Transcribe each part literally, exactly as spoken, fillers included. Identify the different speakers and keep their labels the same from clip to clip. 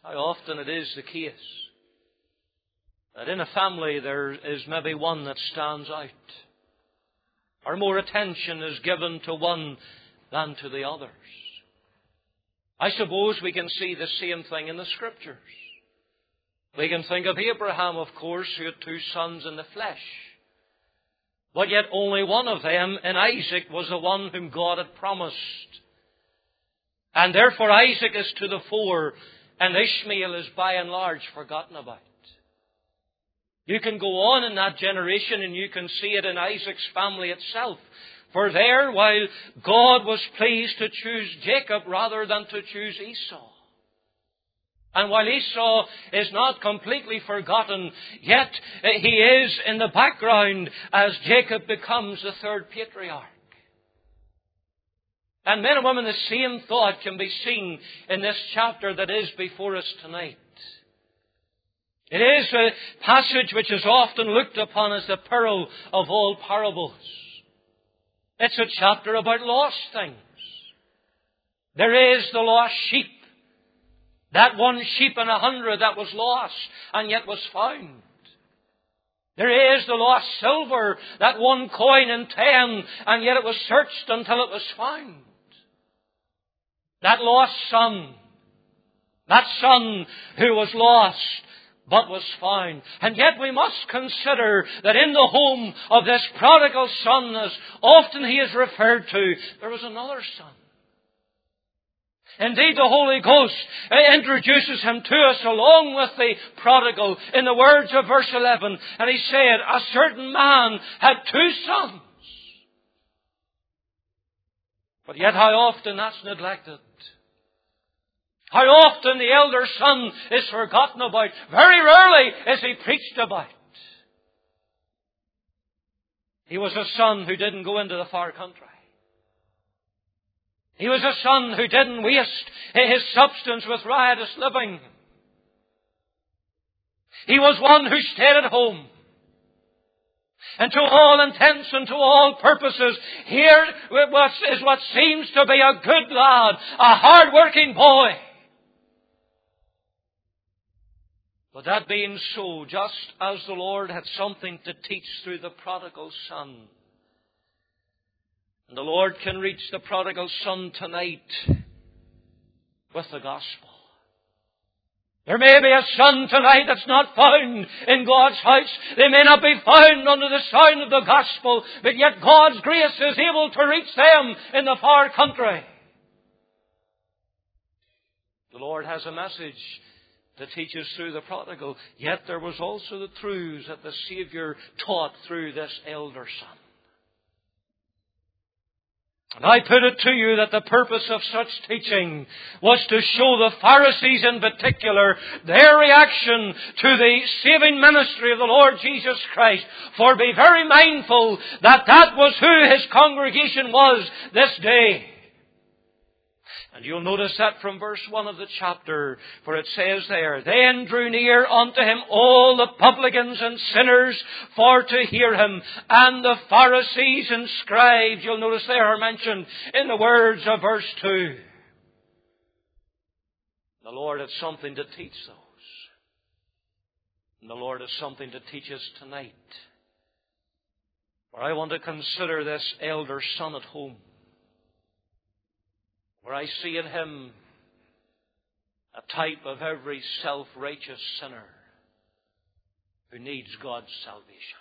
Speaker 1: How often it is the case that in a family there is maybe one that stands out, or more attention is given to one than to the others. I suppose we can see the same thing in the Scriptures. We can think of Abraham, of course, who had two sons in the flesh. But yet only one of them, in Isaac, was the one whom God had promised. And therefore Isaac is to the fore, and Ishmael is by and large forgotten about. You can go on in that generation and you can see it in Isaac's family itself. For there, while God was pleased to choose Jacob rather than to choose Esau, and while Esau is not completely forgotten, yet he is in the background as Jacob becomes the third patriarch. And men and women, the same thought can be seen in this chapter that is before us tonight. It is a passage which is often looked upon as the pearl of all parables. It's a chapter about lost things. There is the lost sheep. That one sheep in a hundred that was lost and yet was found. There is the lost silver, that one coin in ten, and yet it was searched until it was found. That lost son, that son who was lost but was found. And yet we must consider that in the home of this prodigal son, as often he is referred to, there was another son. Indeed, the Holy Ghost introduces him to us along with the prodigal in the words of verse eleven. And he said, a certain man had two sons. But yet how often that's neglected. How often the elder son is forgotten about. Very rarely is he preached about. He was a son who didn't go into the far country. He was a son who didn't waste his substance with riotous living. He was one who stayed at home. And to all intents and to all purposes, here is what seems to be a good lad, a hard-working boy. But that being so, just as the Lord had something to teach through the prodigal son, and the Lord can reach the prodigal son tonight with the gospel. There may be a son tonight that's not found in God's house. They may not be found under the sound of the gospel, but yet God's grace is able to reach them in the far country. The Lord has a message to teach us through the prodigal, yet there was also the truths that the Saviour taught through this elder son. And I put it to you that the purpose of such teaching was to show the Pharisees in particular their reaction to the saving ministry of the Lord Jesus Christ. For be very mindful that that was who His congregation was this day. And you'll notice that from verse one of the chapter, for it says there, then drew near unto him all the publicans and sinners for to hear him, and the Pharisees and scribes. You'll notice they are mentioned in the words of verse two. The Lord had something to teach those. And the Lord has something to teach us tonight. For I want to consider this elder son at home, where I see in him a type of every self-righteous sinner who needs God's salvation.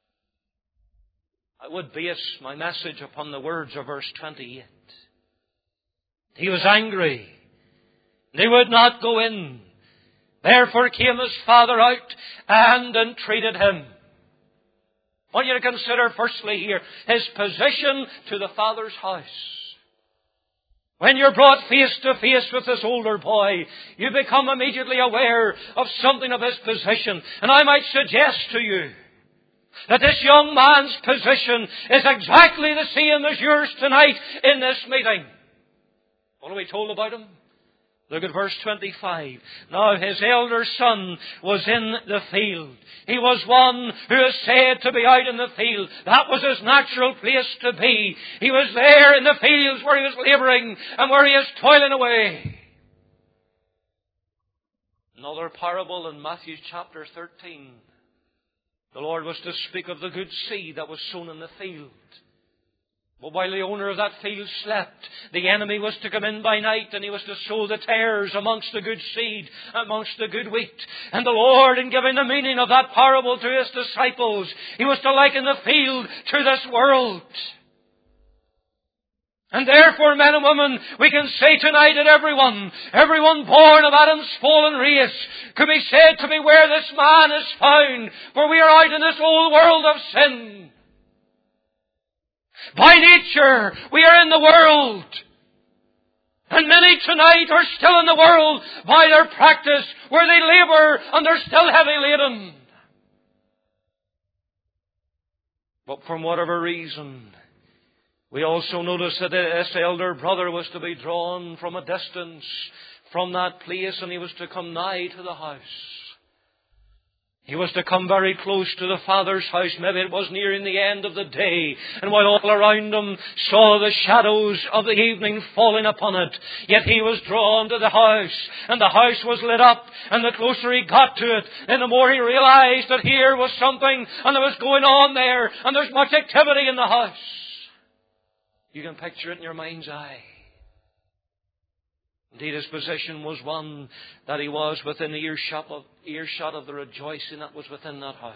Speaker 1: I would base my message upon the words of verse twenty-eight. He was angry, and he would not go in. Therefore came his father out and entreated him. I want you to consider firstly here his position to the father's house. When you're brought face to face with this older boy, you become immediately aware of something of his position. And I might suggest to you that this young man's position is exactly the same as yours tonight in this meeting. What are we told about him? Look at verse twenty-five. Now his elder son was in the field. He was one who is said to be out in the field. That was his natural place to be. He was there in the fields where he was labouring and where he is toiling away. Another parable in Matthew chapter thirteen. The Lord was to speak of the good seed that was sown in the field. But while the owner of that field slept, the enemy was to come in by night, and he was to sow the tares amongst the good seed, amongst the good wheat. And the Lord, in giving the meaning of that parable to His disciples, He was to liken the field to this world. And therefore, men and women, we can say tonight that everyone, everyone born of Adam's fallen race, could be said to be where this man is found, for we are out in this old world of sin. By nature, we are in the world. And many tonight are still in the world by their practice, where they labour and they're still heavy laden. But from whatever reason, we also notice that this elder brother was to be drawn from a distance from that place, and he was to come nigh to the house. He was to come very close to the Father's house. Maybe it was nearing the end of the day, and while all around him saw the shadows of the evening falling upon it, yet he was drawn to the house, and the house was lit up, and the closer he got to it, then the more he realized that here was something, and there was going on there, and there's much activity in the house. You can picture it in your mind's eye. Indeed, his position was one that he was within earshot of, earshot of the rejoicing that was within that house.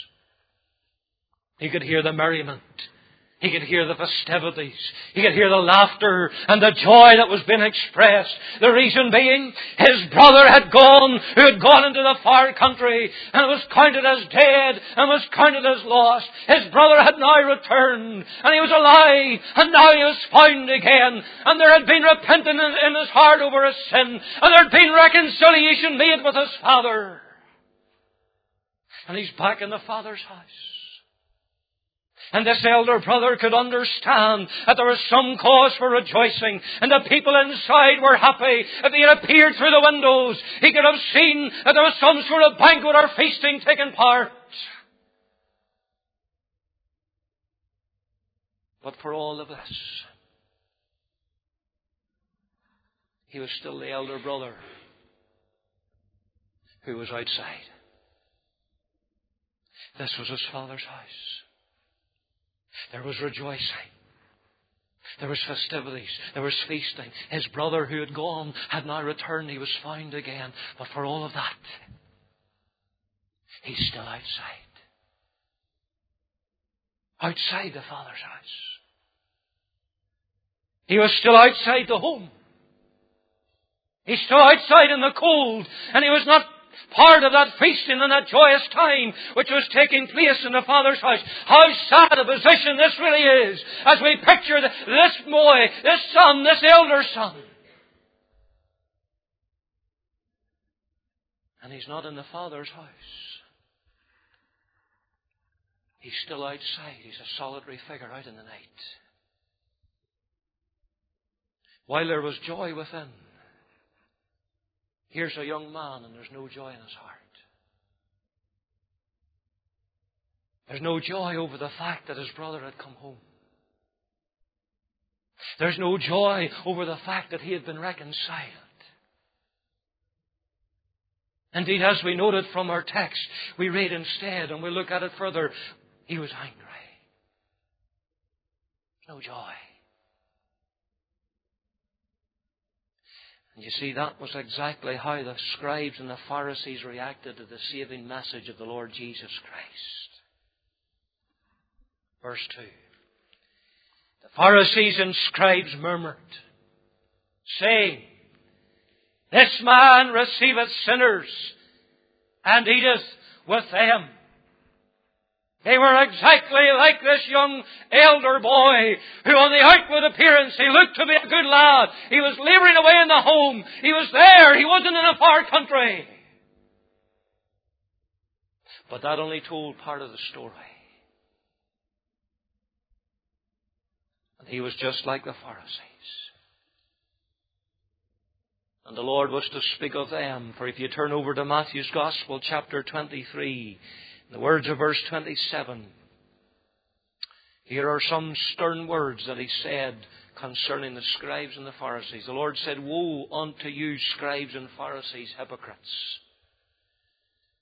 Speaker 1: He could hear the merriment. He could hear the festivities. He could hear the laughter and the joy that was being expressed. The reason being, his brother had gone, who had gone into the far country, and was counted as dead and was counted as lost. His brother had now returned, and he was alive, and now he was found again. And there had been repentance in his heart over his sin, and there had been reconciliation made with his father. And he's back in the Father's house. And this elder brother could understand that there was some cause for rejoicing, and the people inside were happy. If he had appeared through the windows, he could have seen that there was some sort of banquet or feasting taking part. But for all of this, he was still the elder brother who was outside. This was his Father's house. There was rejoicing. There was festivities. There was feasting. His brother who had gone had now returned. He was found again. But for all of that, he's still outside. Outside the Father's house. He was still outside the home. He's still outside in the cold. And he was not part of that feasting and that joyous time which was taking place in the Father's house. How sad a position this really is as we picture this boy, this son, this elder son. And he's not in the Father's house. He's still outside. He's a solitary figure out in the night. While there was joy within, here's a young man and there's no joy in his heart. There's no joy over the fact that his brother had come home. There's no joy over the fact that he had been reconciled. Indeed, as we noted from our text, we read instead, and we look at it further, he was angry. No joy. And you see, that was exactly how the scribes and the Pharisees reacted to the saving message of the Lord Jesus Christ. Verse two. The Pharisees and scribes murmured, saying, "This man receiveth sinners, and eateth with them." They were exactly like this young elder boy who on the outward appearance, he looked to be a good lad. He was labouring away in the home. He was there. He wasn't in a far country. But that only told part of the story. And he was just like the Pharisees. And the Lord was to speak of them. For if you turn over to Matthew's Gospel, chapter twenty-three, the words of verse twenty-seven. Here are some stern words that he said concerning the scribes and the Pharisees. The Lord said, "Woe unto you, scribes and Pharisees, hypocrites!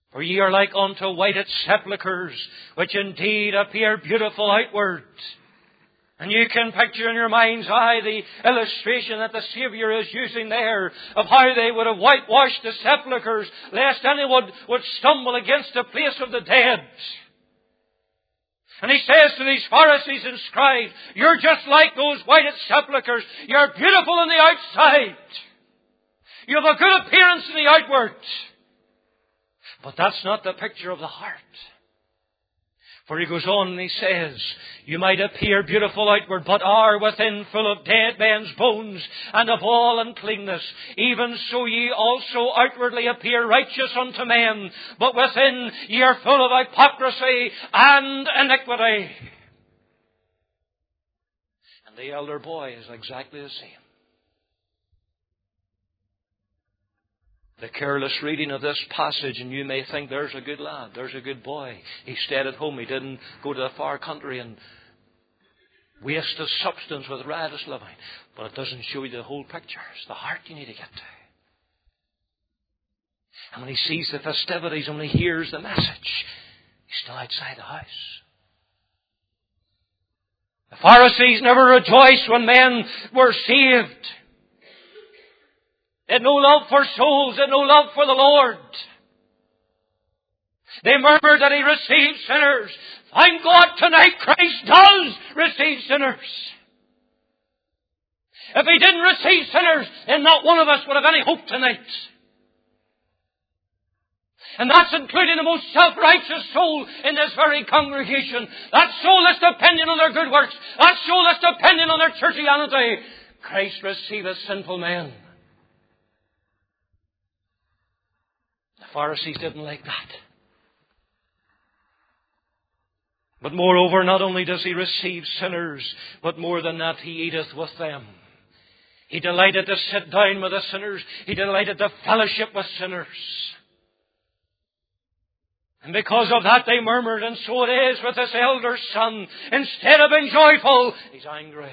Speaker 1: For ye are like unto whited sepulchres, which indeed appear beautiful outward. And you can picture in your mind's eye the illustration that the Saviour is using there of how they would have whitewashed the sepulchres, lest anyone would stumble against the place of the dead. And he says to these Pharisees and scribes, you're just like those whited sepulchres. You're beautiful on the outside. You have a good appearance in the outward. But that's not the picture of the heart. For he goes on and he says, you might appear beautiful outward, but are within full of dead men's bones and of all uncleanness. Even so ye also outwardly appear righteous unto men, but within ye are full of hypocrisy and iniquity. And the elder boy is exactly the same. The careless reading of this passage, and you may think, there's a good lad, there's a good boy. He stayed at home, he didn't go to the far country and waste his substance with riotous living. But it doesn't show you the whole picture. It's the heart you need to get to. And when he sees the festivities, and when he hears the message, he's still outside the house. The Pharisees never rejoiced when men were saved. They had no love for souls. They had no love for the Lord. They murmured that he received sinners. Thank God tonight Christ does receive sinners. If he didn't receive sinners, then not one of us would have any hope tonight. And that's including the most self-righteous soul in this very congregation. That soul that's dependent on their good works. That soul that's dependent on their churchianity. Christ receiveth sinful men. The Pharisees didn't like that. But moreover, not only does he receive sinners, but more than that, he eateth with them. He delighted to sit down with the sinners. He delighted to fellowship with sinners. And because of that, they murmured, and so it is with this elder son. Instead of being joyful, he's angry.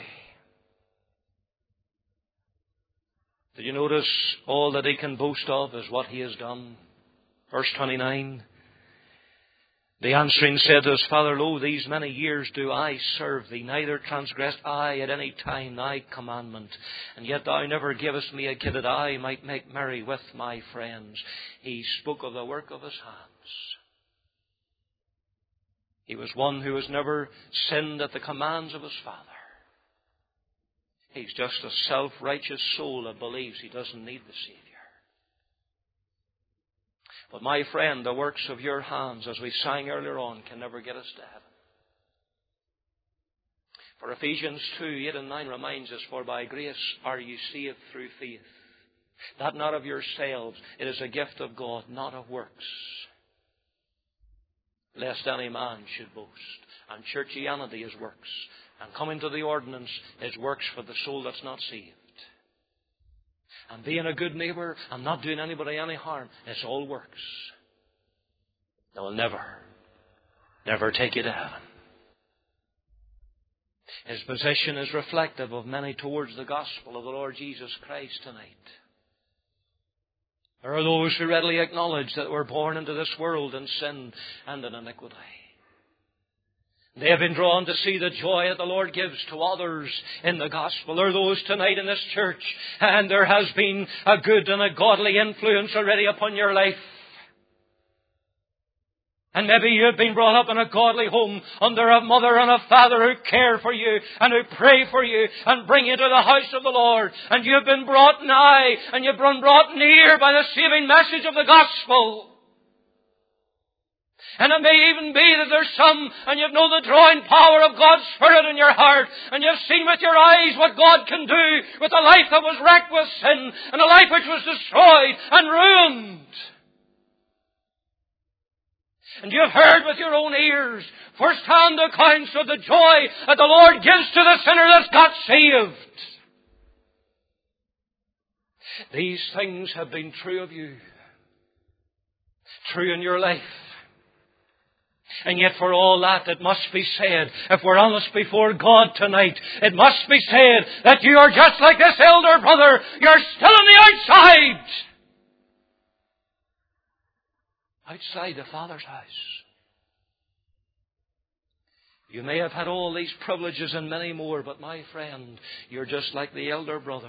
Speaker 1: Did you notice all that he can boast of is what he has done? Verse twenty-nine. The answering said to his father, Lo, these many years do I serve thee, neither transgressed I at any time thy commandment. And yet thou never gavest me a kid that I might make merry with my friends. He spoke of the work of his hands. He was one who has never sinned at the commands of his father. He's just a self-righteous soul that believes he doesn't need the Savior. But my friend, the works of your hands, as we sang earlier on, can never get us to heaven. For Ephesians two, eight and nine reminds us, For by grace are you saved through faith, that not of yourselves, it is a gift of God, not of works, lest any man should boast. And churchianity is works. And coming to the ordinance is works for the soul that's not saved. And being a good neighbour and not doing anybody any harm, it's all works. They will never, never take you to heaven. His position is reflective of many towards the gospel of the Lord Jesus Christ tonight. There are those who readily acknowledge that we're born into this world in sin and in iniquity. They have been drawn to see the joy that the Lord gives to others in the gospel. There are those tonight in this church, and there has been a good and a godly influence already upon your life. And maybe you have been brought up in a godly home under a mother and a father who care for you and who pray for you and bring you to the house of the Lord. And you have been brought nigh and you've been brought near by the saving message of the gospel. And it may even be that there's some, and you know the drawing power of God's Spirit in your heart, and you've seen with your eyes what God can do with a life that was wrecked with sin, and a life which was destroyed and ruined. And you have heard with your own ears first-hand accounts of the joy that the Lord gives to the sinner that's got saved. These things have been true of you, true in your life. And yet for all that, it must be said, if we're honest before God tonight, it must be said that you are just like this elder brother. You're still on the outside. outside the Father's house. You may have had all these privileges and many more, but my friend, you're just like the elder brother.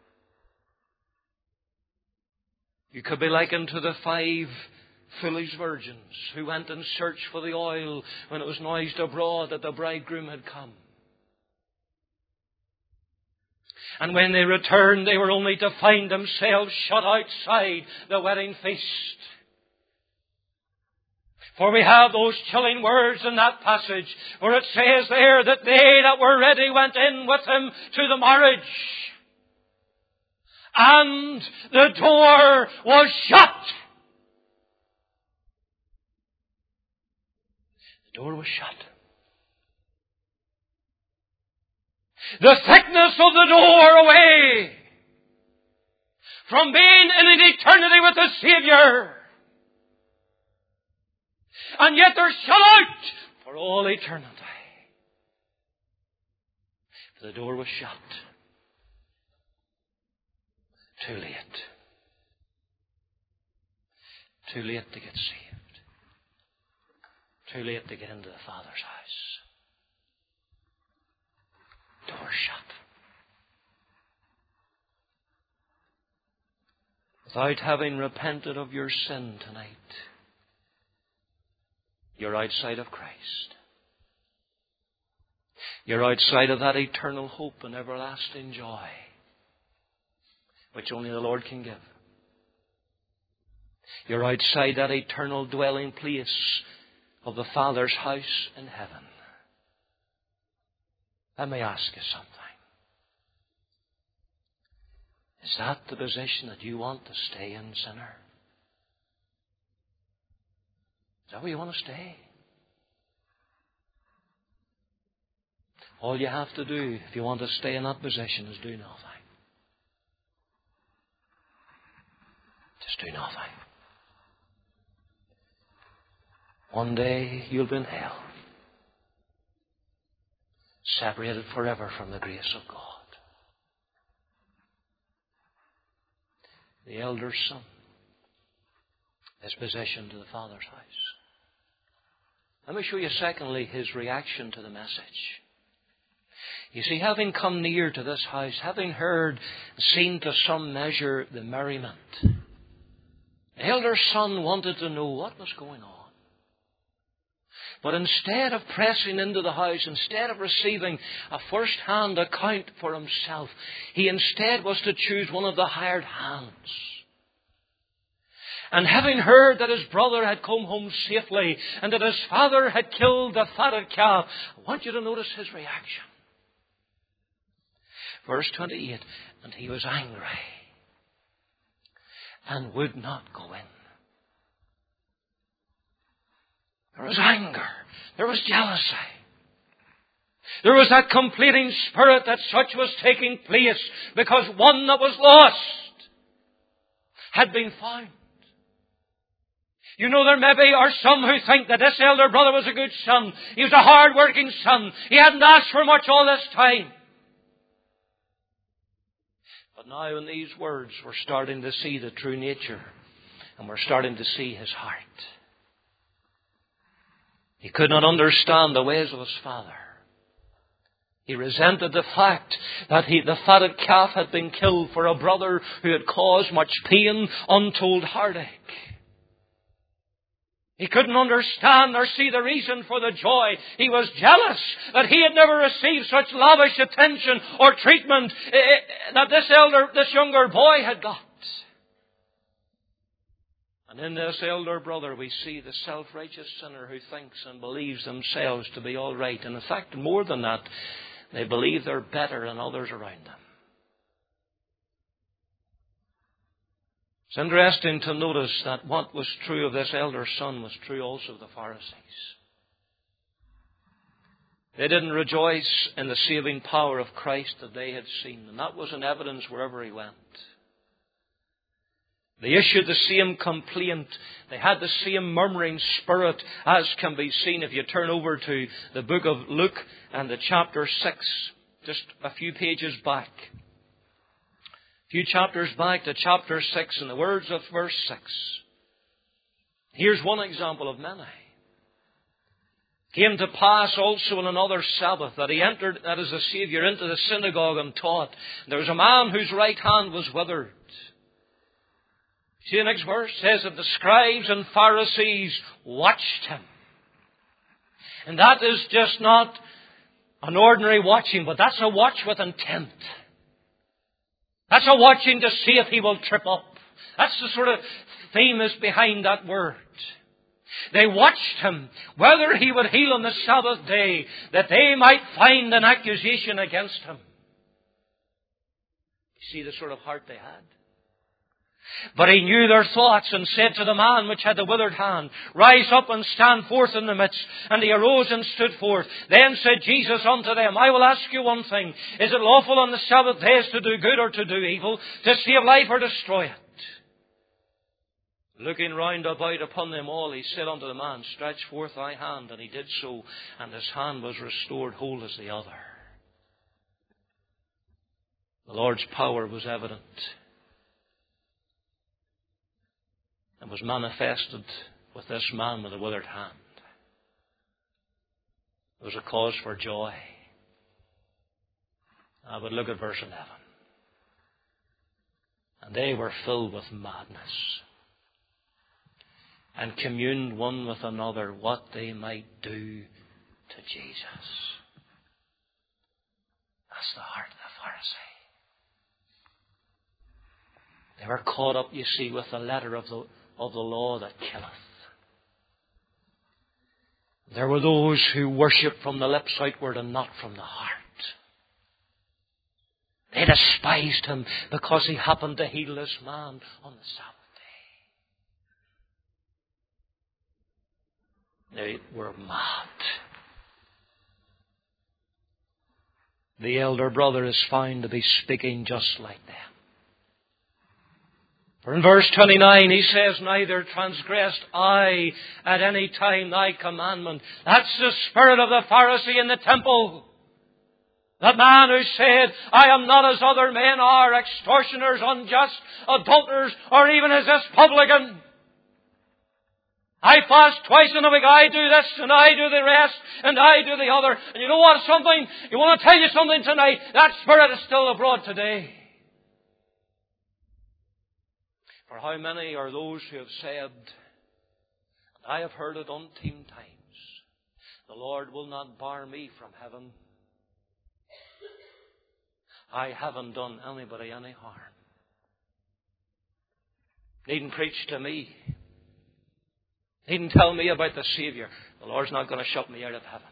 Speaker 1: You could be likened to the five foolish virgins who went in search for the oil when it was noised abroad that the bridegroom had come. And when they returned, they were only to find themselves shut outside the wedding feast. For we have those chilling words in that passage where it says there that they that were ready went in with him to the marriage. And the door was shut. The door was shut. The thickness of the door away from being in an eternity with the Savior. And yet they're shut out for all eternity. The door was shut. Too late. Too late to get saved. Too late to get into the Father's house. Door shut. Without having repented of your sin tonight, you're outside of Christ. You're outside of that eternal hope and everlasting joy, which only the Lord can give. You're outside that eternal dwelling place of the Father's house in heaven. Let me ask you something. Is that the position that you want to stay in, sinner? Is that where you want to stay? All you have to do if you want to stay in that position is do nothing. Just do nothing. One day you'll be in hell, separated forever from the grace of God. The elder son is positioned to the Father's house. Let me show you secondly his reaction to the message. You see, having come near to this house, having heard, seen to some measure the merriment, the elder son wanted to know what was going on. But instead of pressing into the house, instead of receiving a first-hand account for himself, he instead was to choose one of the hired hands. And having heard that his brother had come home safely and that his father had killed the fatted calf, I want you to notice his reaction. Verse twenty-eight, and he was angry and would not go in. There was anger. There was jealousy. There was that completing spirit that such was taking place because one that was lost had been found. You know, there maybe are some who think that this elder brother was a good son. He was a hard-working son. He hadn't asked for much all this time. But now in these words, we're starting to see the true nature. And we're starting to see his heart. He could not understand the ways of his father. He resented the fact that he, the fatted calf had been killed for a brother who had caused much pain, untold heartache. He couldn't understand or see the reason for the joy. He was jealous that he had never received such lavish attention or treatment that this elder, this younger boy had got. And in this elder brother we see the self-righteous sinner who thinks and believes themselves to be all right. And in fact, more than that, they believe they're better than others around them. It's interesting to notice that what was true of this elder son was true also of the Pharisees. They didn't rejoice in the saving power of Christ that they had seen. And that was in evidence wherever he went. They issued the same complaint. They had the same murmuring spirit as can be seen if you turn over to the book of Luke and the chapter six, just a few pages back. A few chapters back to chapter six, in the words of verse six. Here's one example of many. Came to pass also on another Sabbath that he entered, that is the Saviour, into the synagogue and taught. There was a man whose right hand was withered. See the next verse? It says that the scribes and Pharisees watched him. And that is just not an ordinary watching, but that's a watch with intent. That's a watching to see if he will trip up. That's the sort of theme is behind that word. They watched him, whether he would heal on the Sabbath day, that they might find an accusation against him. You see the sort of heart they had. But he knew their thoughts and said to the man which had the withered hand, Rise up and stand forth in the midst. And he arose and stood forth. Then said Jesus unto them, I will ask you one thing. Is it lawful on the Sabbath days to do good or to do evil, to save life or destroy it? Looking round about upon them all, he said unto the man, Stretch forth thy hand. And he did so, and his hand was restored whole as the other. The Lord's power was evident, and was manifested with this man with a withered hand. There was a cause for joy. I would look at verse eleven. And they were filled with madness, and communed one with another what they might do to Jesus. That's the heart of the Pharisee. They were caught up, you see, with the letter of the of the law that killeth. There were those who worshipped from the lips outward and not from the heart. They despised him because he happened to heal this man on the Sabbath day. They were mad. The elder brother is found to be speaking just like them. For in verse twenty-nine he says, Neither transgressed I at any time thy commandment. That's the spirit of the Pharisee in the temple. That man who said, I am not as other men are, extortioners, unjust, adulterers, or even as this publican. I fast twice in a week, I do this, and I do the rest, and I do the other. And you know what, something? You want to tell you something tonight? That spirit is still abroad today. For how many are those who have said, and I have heard it umpteen times, the Lord will not bar me from heaven. I haven't done anybody any harm. Needn't preach to me. Needn't tell me about the Saviour. The Lord's not going to shut me out of heaven.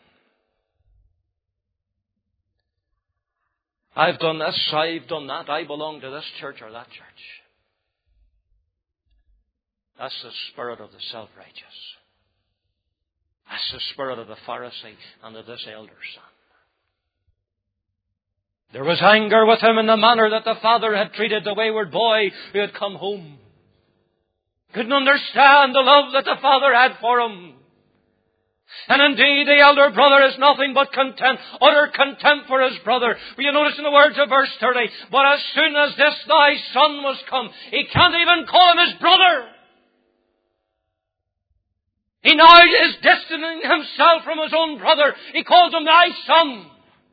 Speaker 1: I've done this, I've done that, I belong to this church or that church. That's the spirit of the self-righteous. That's the spirit of the Pharisee and of this elder son. There was anger with him in the manner that the father had treated the wayward boy who had come home. Couldn't understand the love that the father had for him. And indeed, the elder brother is nothing but contempt, utter contempt for his brother. Will you notice in the words of verse thirty, But as soon as this thy son was come, he can't even call him his brother. He now is distancing himself from his own brother. He calls him thy son.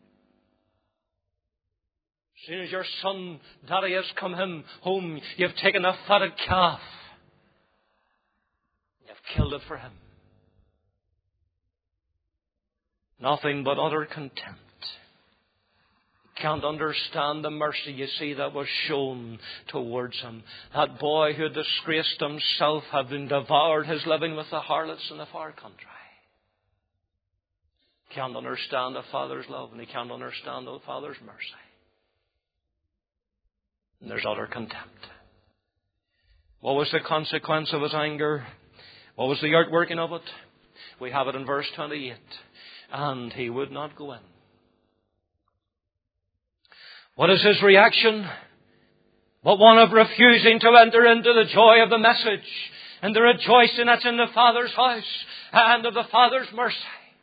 Speaker 1: As soon as your son, daddy, has come him home, you've taken a fatted calf. You've killed it for him. Nothing but utter contempt. Can't understand the mercy, you see, that was shown towards him. That boy who had disgraced himself, having devoured his living with the harlots in the far country. Can't understand the father's love, and he can't understand the father's mercy. And there's utter contempt. What was the consequence of his anger? What was the outworking of it? We have it in verse twenty-eight. And he would not go in. What is his reaction? But one of refusing to enter into the joy of the message and the rejoicing that's in the Father's house and of the Father's mercy.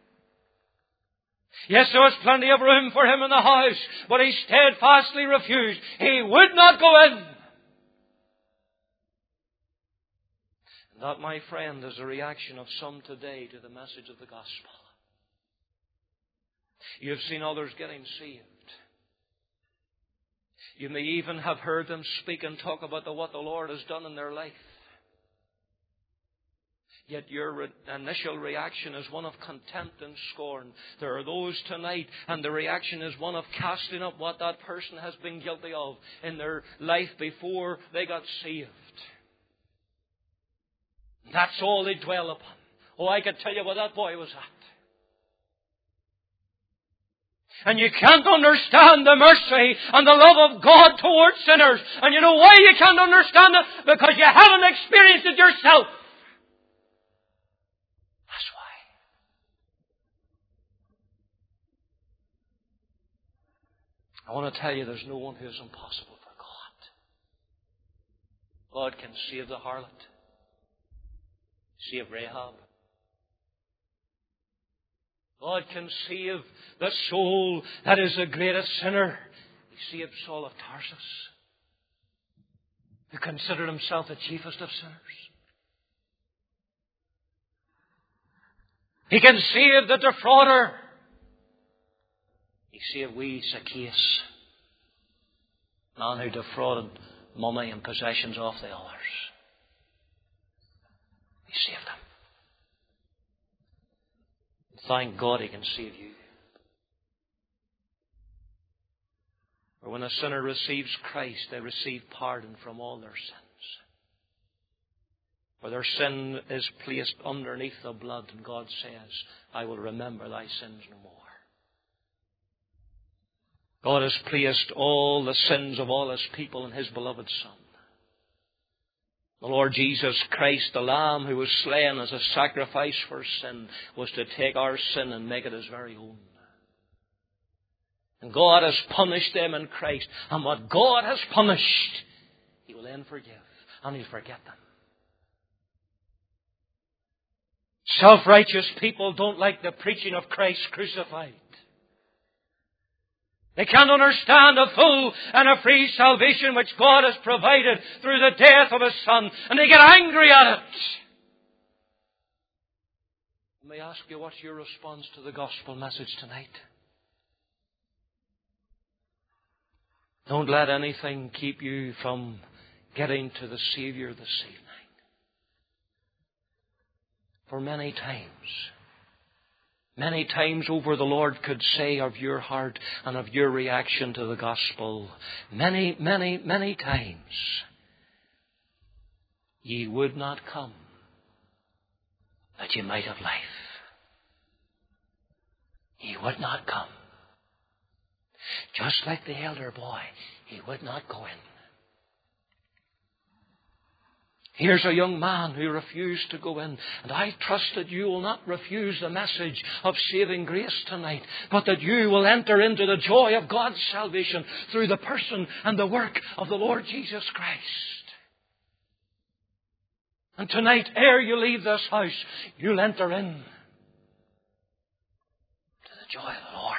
Speaker 1: Yes, there was plenty of room for him in the house, but he steadfastly refused. He would not go in. That, my friend, is a reaction of some today to the message of the gospel. You've seen others getting saved. You may even have heard them speak and talk about the, what the Lord has done in their life. Yet your re- initial reaction is one of contempt and scorn. There are those tonight, and the reaction is one of casting up what that person has been guilty of in their life before they got saved. That's all they dwell upon. Oh, I could tell you where that boy was at. And you can't understand the mercy and the love of God towards sinners. And you know why you can't understand it? Because you haven't experienced it yourself. That's why. I want to tell you there's no one who is impossible for God. God can save the harlot. Save Rahab. God can save the soul that is the greatest sinner. He saved Saul of Tarsus, who considered himself the chiefest of sinners. He can save the defrauder. He saved wee Zacchaeus, man who defrauded money and possessions off the others. He saved them. Thank God He can save you. For when a sinner receives Christ, they receive pardon from all their sins. For their sin is placed underneath the blood, and God says, I will remember thy sins no more. God has placed all the sins of all His people in His beloved Son. The Lord Jesus Christ, the Lamb who was slain as a sacrifice for sin, was to take our sin and make it His very own. And God has punished them in Christ. And what God has punished, He will then forgive. And He'll forget them. Self-righteous people don't like the preaching of Christ crucified. They can't understand a full and a free salvation which God has provided through the death of His Son. And they get angry at it. Let me ask you, what's your response to the gospel message tonight? Don't let anything keep you from getting to the Savior this evening. For many times, Many times over the Lord could say of your heart and of your reaction to the gospel, many, many, many times, ye would not come that ye might have life. Ye would not come. Just like the elder boy, he would not go in. Here's a young man who refused to go in. And I trust that you will not refuse the message of saving grace tonight, but that you will enter into the joy of God's salvation through the person and the work of the Lord Jesus Christ. And tonight, ere you leave this house, you'll enter in to the joy of the Lord.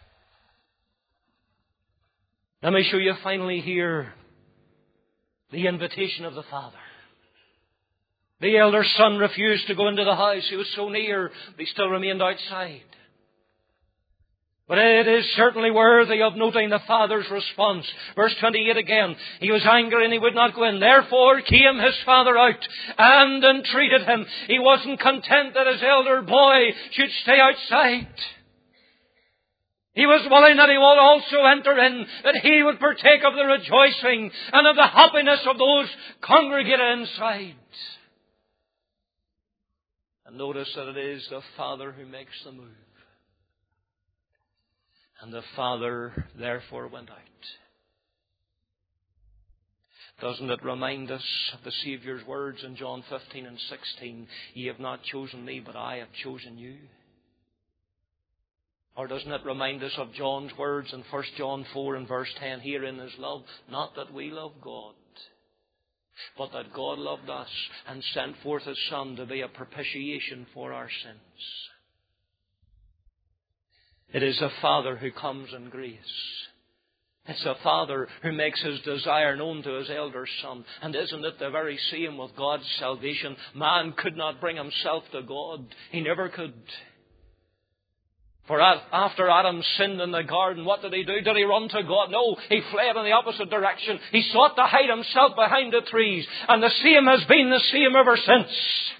Speaker 1: Let me show you finally here the invitation of the Father. The elder son refused to go into the house. He was so near, but he still remained outside. But it is certainly worthy of noting the father's response. Verse twenty-eight again. He was angry and he would not go in. Therefore came his father out and entreated him. He wasn't content that his elder boy should stay outside. He was willing that he would also enter in, that he would partake of the rejoicing and of the happiness of those congregated inside. And notice that it is the Father who makes the move. And the Father therefore went out. Doesn't it remind us of the Saviour's words in John fifteen and sixteen? Ye have not chosen me, but I have chosen you. Or doesn't it remind us of John's words in First John four and verse ten? Herein is love, not that we love God, but that God loved us and sent forth His Son to be a propitiation for our sins. It is the Father who comes in grace. It's a father who makes his desire known to his elder son. And isn't it the very same with God's salvation? Man could not bring himself to God. He never could. For after Adam sinned in the garden, what did he do? Did he run to God? No, he fled in the opposite direction. He sought to hide himself behind the trees. And the same has been the same ever since.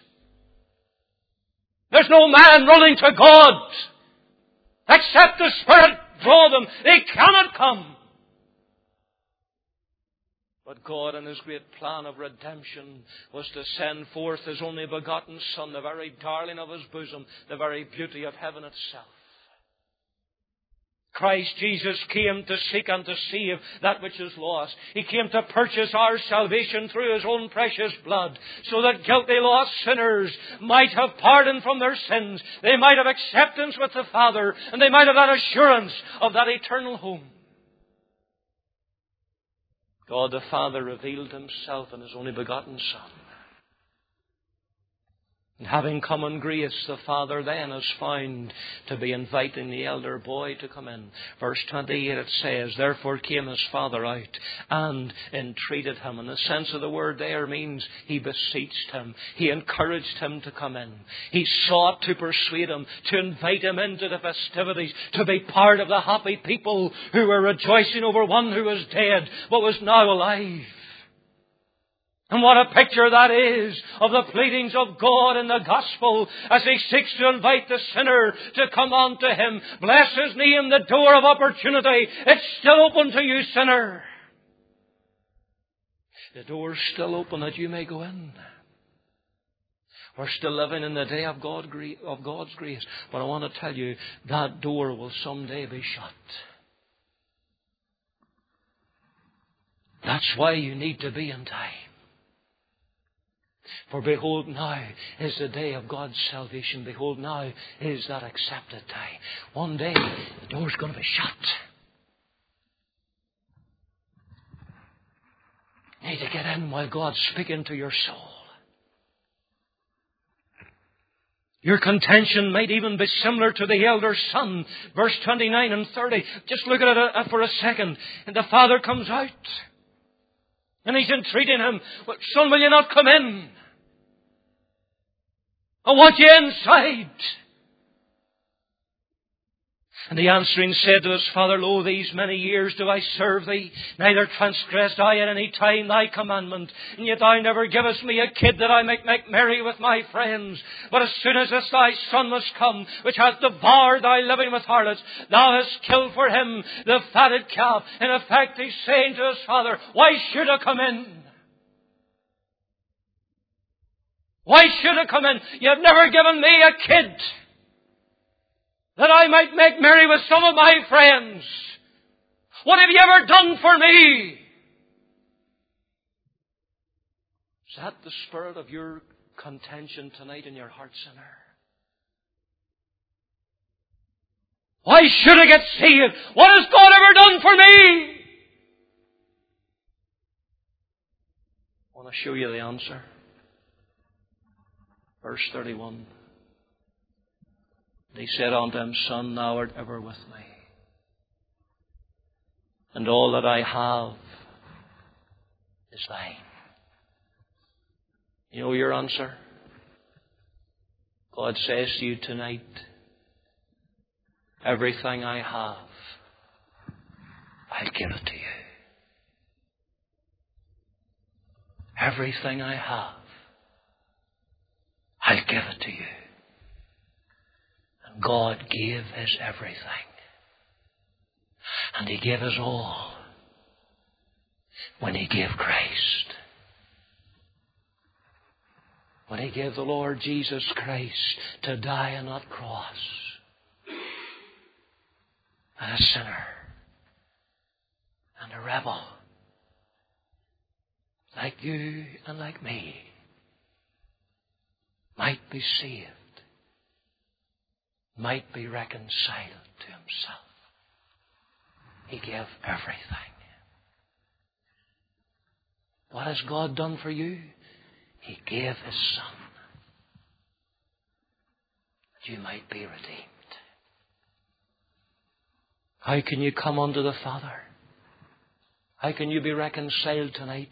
Speaker 1: There's no man running to God except the Spirit draw them. They cannot come. But God, in His great plan of redemption, was to send forth His only begotten Son, the very darling of His bosom, the very beauty of heaven itself. Christ Jesus came to seek and to save that which is lost. He came to purchase our salvation through His own precious blood, so that guilty lost sinners might have pardon from their sins. They might have acceptance with the Father, and they might have that assurance of that eternal home. God the Father revealed Himself in His only begotten Son. And having come in grace, the Father then is found to be inviting the elder boy to come in. Verse twenty-eight it says, therefore came his father out and entreated him. And the sense of the word there means he beseeched him. He encouraged him to come in. He sought to persuade him, to invite him into the festivities, to be part of the happy people who were rejoicing over one who was dead but was now alive. And what a picture that is of the pleadings of God in the gospel as He seeks to invite the sinner to come unto Him. Bless His name, the door of opportunity. It's still open to you, sinner. The door's still open that you may go in. We're still living in the day of, God, of God's grace. But I want to tell you, that door will someday be shut. That's why you need to be in time. For behold, now is the day of God's salvation. Behold, now is that accepted day. One day, the door's going to be shut. You need to get in while God's speaking to your soul. Your contention might even be similar to the elder son. Verse twenty-nine and thirty. Just look at it for a second. And the father comes out. And he's entreating him, son, will you not come in? I want you inside. And he answering said to his father, lo, these many years do I serve thee, neither transgressed I at any time thy commandment, and yet thou never givest me a kid that I might make merry with my friends. But as soon as this thy son was come, which hath devoured thy living with harlots, thou hast killed for him the fatted calf. In effect, he's saying to his father, why should I come in? Why should I come in? You've never given me a kid that I might make merry with some of my friends. What have you ever done for me? Is that the spirit of your contention tonight in your heart, sinner? Why should I get saved? What has God ever done for me? I want to show you the answer. Verse thirty-one. And he said unto him, son, thou art ever with me, and all that I have is thine. You know your answer? God says to you tonight, everything I have, I'll give it to you. Everything I have, I'll give it to you. And God gave His everything. And He gave His all when He gave Christ. When He gave the Lord Jesus Christ to die on that cross. And a sinner and a rebel like you and like me might be saved, might be reconciled to Himself. He gave everything. What has God done for you? He gave His Son that you might be redeemed. How can you come unto the Father? How can you be reconciled tonight?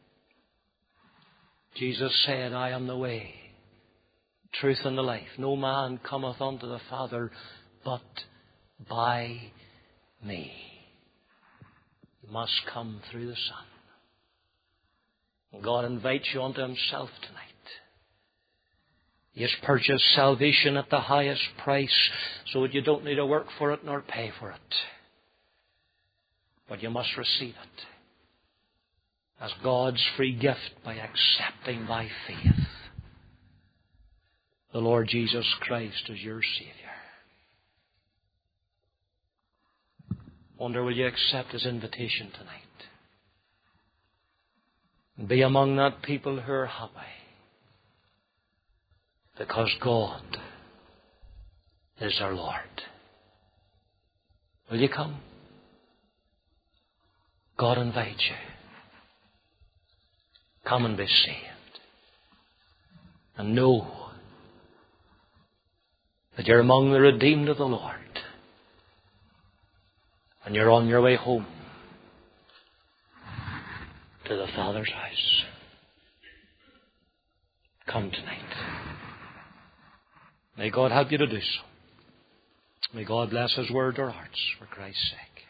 Speaker 1: Jesus said, I am the way, truth, and the life. No man cometh unto the Father but by me. You must come through the Son. And God invites you unto Himself tonight. He has purchased salvation at the highest price so that you don't need to work for it nor pay for it. But you must receive it as God's free gift by accepting by faith the Lord Jesus Christ as your Savior. Wonder, will you accept His invitation tonight? And be among that people who are happy. Because God is our Lord. Will you come? God invites you. Come and be saved. And know that you're among the redeemed of the Lord. And you're on your way home to the Father's house. Come tonight. May God help you to do so. May God bless His word to our hearts for Christ's sake.